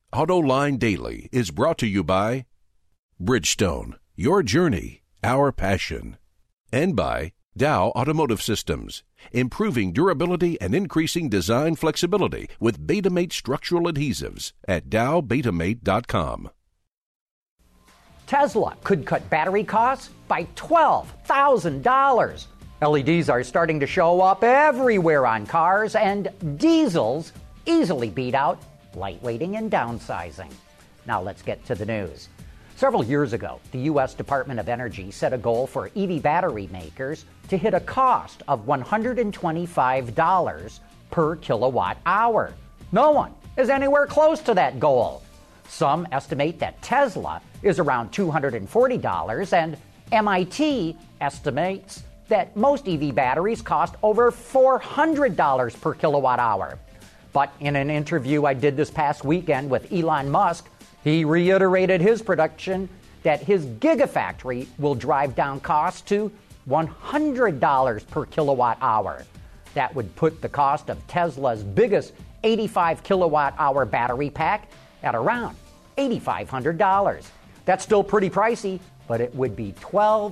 AutoLine Daily is brought to you by Bridgestone, your journey, our passion, and by Dow Automotive Systems, improving durability and increasing design flexibility with Betamate structural adhesives at dowbetamate.com. Tesla could cut battery costs by $12,000. LEDs are starting to show up everywhere on cars, and diesels easily beat out lightweighting and downsizing. Now let's get to the news. Several years ago, the U.S. Department of Energy set a goal for EV battery makers to hit a cost of $125 per kilowatt hour. No one is anywhere close to that goal. Some estimate that Tesla is around $240, and MIT estimates that most EV batteries cost over $400 per kilowatt hour. But in an interview I did this past weekend with Elon Musk, he reiterated his prediction that his Gigafactory will drive down costs to $100 per kilowatt hour. That would put the cost of Tesla's biggest 85 kilowatt hour battery pack at around $8,500. That's still pretty pricey, but it would be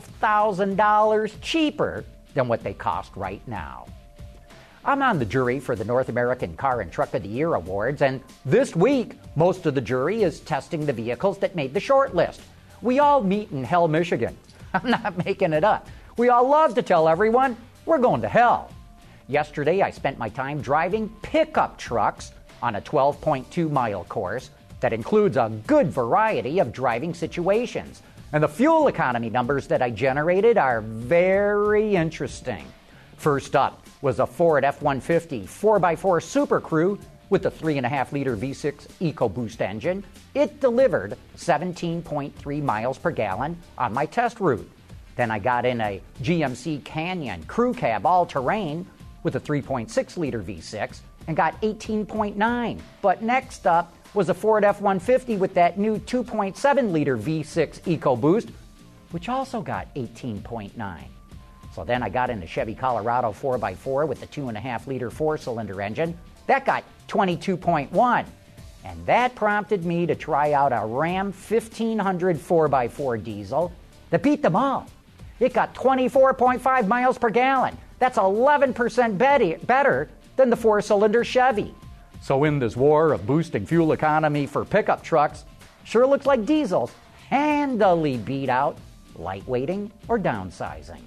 $12,000 cheaper than what they cost right now. I'm on the jury for the North American Car and Truck of the Year Awards, and this week, most of the jury is testing the vehicles that made the short list. We all meet in Hell, Michigan. I'm not making it up. We all love to tell everyone we're going to hell. Yesterday, I spent my time driving pickup trucks on a 12.2-mile course that includes a good variety of driving situations. And the fuel economy numbers that I generated are very interesting. First up was a Ford F-150 4x4 Super Crew with a 3.5-liter V6 EcoBoost engine. It delivered 17.3 miles per gallon on my test route. Then I got in a GMC Canyon Crew Cab all-terrain with a 3.6-liter V6 and got 18.9. But next up was a Ford F-150 with that new 2.7-liter V6 EcoBoost, which also got 18.9. So then I got in a Chevy Colorado 4x4 with the 2.5-liter four-cylinder engine. That got 22.1. And that prompted me to try out a Ram 1500 4x4 diesel that beat them all. It got 24.5 miles per gallon. That's 11% better than the four-cylinder Chevy. So in this war of boosting fuel economy for pickup trucks, sure looks like diesels handily beat out lightweighting or downsizing.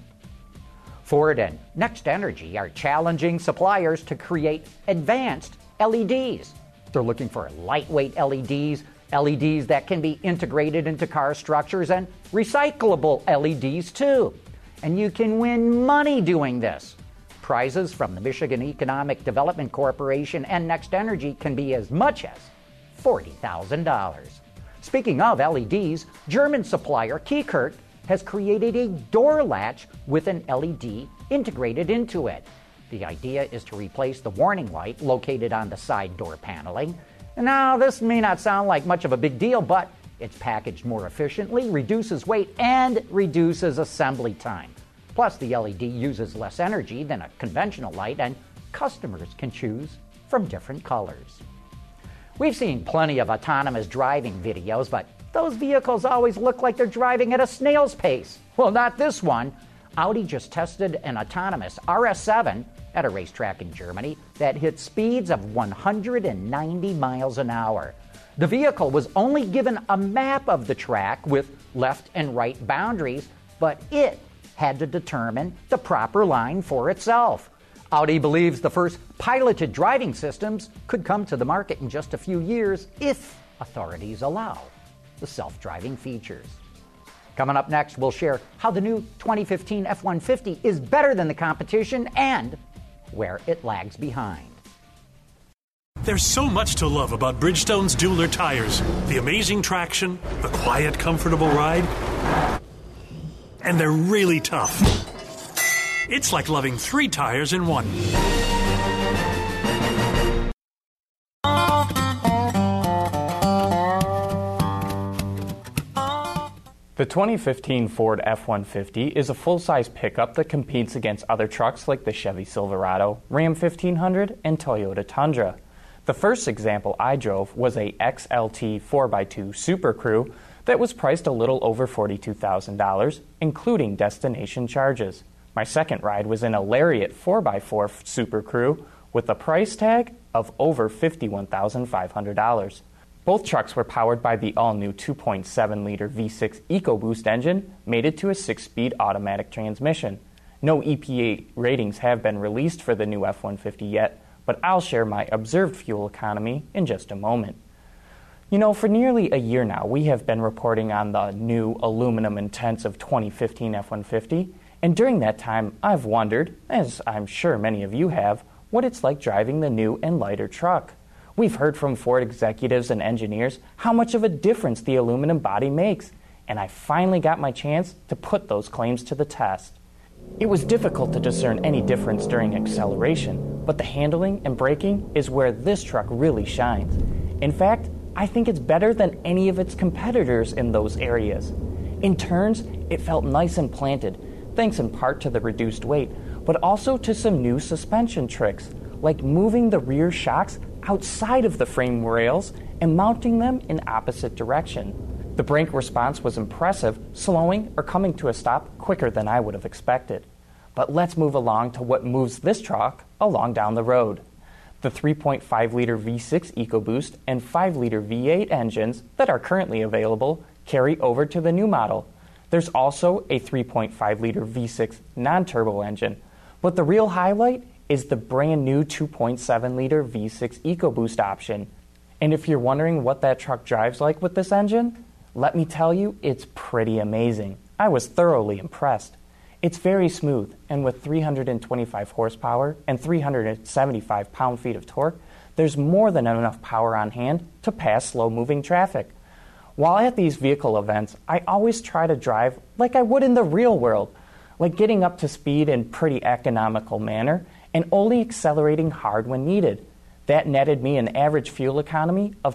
Ford and Next Energy are challenging suppliers to create advanced LEDs. They're looking for lightweight LEDs, LEDs that can be integrated into car structures, and recyclable LEDs too. And you can win money doing this. Prizes from the Michigan Economic Development Corporation and Next Energy can be as much as $40,000. Speaking of LEDs, German supplier Kiekert has created a door latch with an LED integrated into it. The idea is to replace the warning light located on the side door paneling. Now, this may not sound like much of a big deal, but it's packaged more efficiently, reduces weight, and reduces assembly time. Plus, the LED uses less energy than a conventional light, and customers can choose from different colors. We've seen plenty of autonomous driving videos, but those vehicles always look like they're driving at a snail's pace. Well, not this one. Audi just tested an autonomous RS7 at a racetrack in Germany that hit speeds of 190 miles an hour. The vehicle was only given a map of the track with left and right boundaries, but it had to determine the proper line for itself. Audi believes the first piloted driving systems could come to the market in just a few years if authorities allow the self-driving features. Coming up next, we'll share how the new 2015 F-150 is better than the competition and where it lags behind. There's so much to love about Bridgestone's Dueler tires. The amazing traction, the quiet, comfortable ride, and they're really tough. It's like loving 3 tires in one. The 2015 Ford F-150 is a full-size pickup that competes against other trucks like the Chevy Silverado, Ram 1500, and Toyota Tundra. The first example I drove was a XLT 4x2 Super Crew that was priced a little over $42,000, including destination charges. My second ride was in a Lariat 4x4 Super Crew with a price tag of over $51,500. Both trucks were powered by the all-new 2.7-liter V6 EcoBoost engine mated to a 6-speed automatic transmission. No EPA ratings have been released for the new F-150 yet, but I'll share my observed fuel economy in just a moment. You know, for nearly a year now, we have been reporting on the new aluminum-intensive 2015 F-150, and during that time, I've wondered, as I'm sure many of you have, what it's like driving the new and lighter truck. We've heard from Ford executives and engineers how much of a difference the aluminum body makes, and I finally got my chance to put those claims to the test. It was difficult to discern any difference during acceleration, but the handling and braking is where this truck really shines. In fact, I think it's better than any of its competitors in those areas. In turns, it felt nice and planted, thanks in part to the reduced weight, but also to some new suspension tricks, like moving the rear shocks outside of the frame rails and mounting them in opposite direction. The brake response was impressive, slowing or coming to a stop quicker than I would have expected. But let's move along to what moves this truck along down the road. The 3.5-liter V6 EcoBoost and 5-liter V8 engines that are currently available carry over to the new model. There's also a 3.5-liter V6 non-turbo engine, but the real highlight is the brand new 2.7-liter V6 EcoBoost option. And if you're wondering what that truck drives like with this engine, let me tell you, it's pretty amazing. I was thoroughly impressed. It's very smooth, and with 325 horsepower and 375 pound-feet of torque, there's more than enough power on hand to pass slow-moving traffic. While at these vehicle events, I always try to drive like I would in the real world, like getting up to speed in pretty economical manner and only accelerating hard when needed. That netted me an average fuel economy of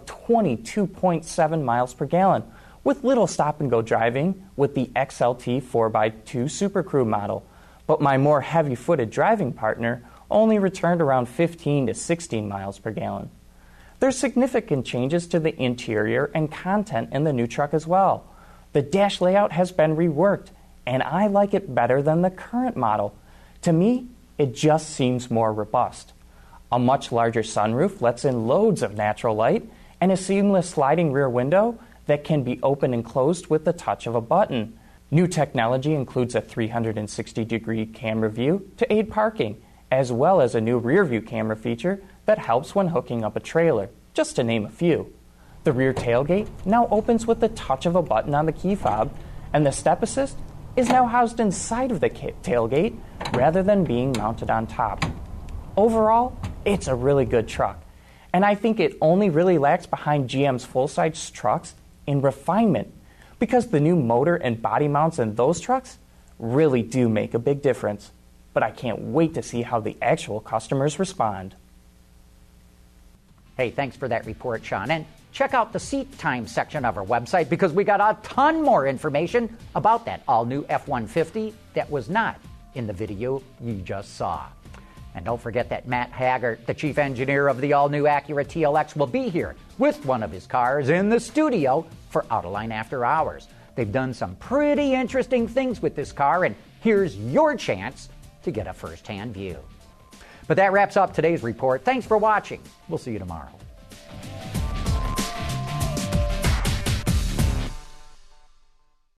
22.7 miles per gallon, with little stop-and-go driving with the XLT 4x2 Super Crew model. But my more heavy-footed driving partner only returned around 15 to 16 miles per gallon. There's significant changes to the interior and content in the new truck as well. The dash layout has been reworked, and I like it better than the current model. To me, it just seems more robust. A much larger sunroof lets in loads of natural light, and a seamless sliding rear window that can be opened and closed with the touch of a button. New technology includes a 360-degree camera view to aid parking, as well as a new rear-view camera feature that helps when hooking up a trailer, just to name a few. The rear tailgate now opens with the touch of a button on the key fob, and the step assist is now housed inside of the tailgate rather than being mounted on top. Overall, it's a really good truck, and I think it only really lags behind GM's full-size trucks in refinement, because the new motor and body mounts in those trucks really do make a big difference. But I can't wait to see how the actual customers respond. Hey, thanks for that report, Sean. And check out the seat time section of our website, because we got a ton more information about that all-new F-150 that was not in the video you just saw. And don't forget that Matt Haggart, the chief engineer of the all-new Acura TLX, will be here with one of his cars in the studio for Autoline After Hours. They've done some pretty interesting things with this car, and here's your chance to get a first-hand view. But that wraps up today's report. Thanks for watching. We'll see you tomorrow.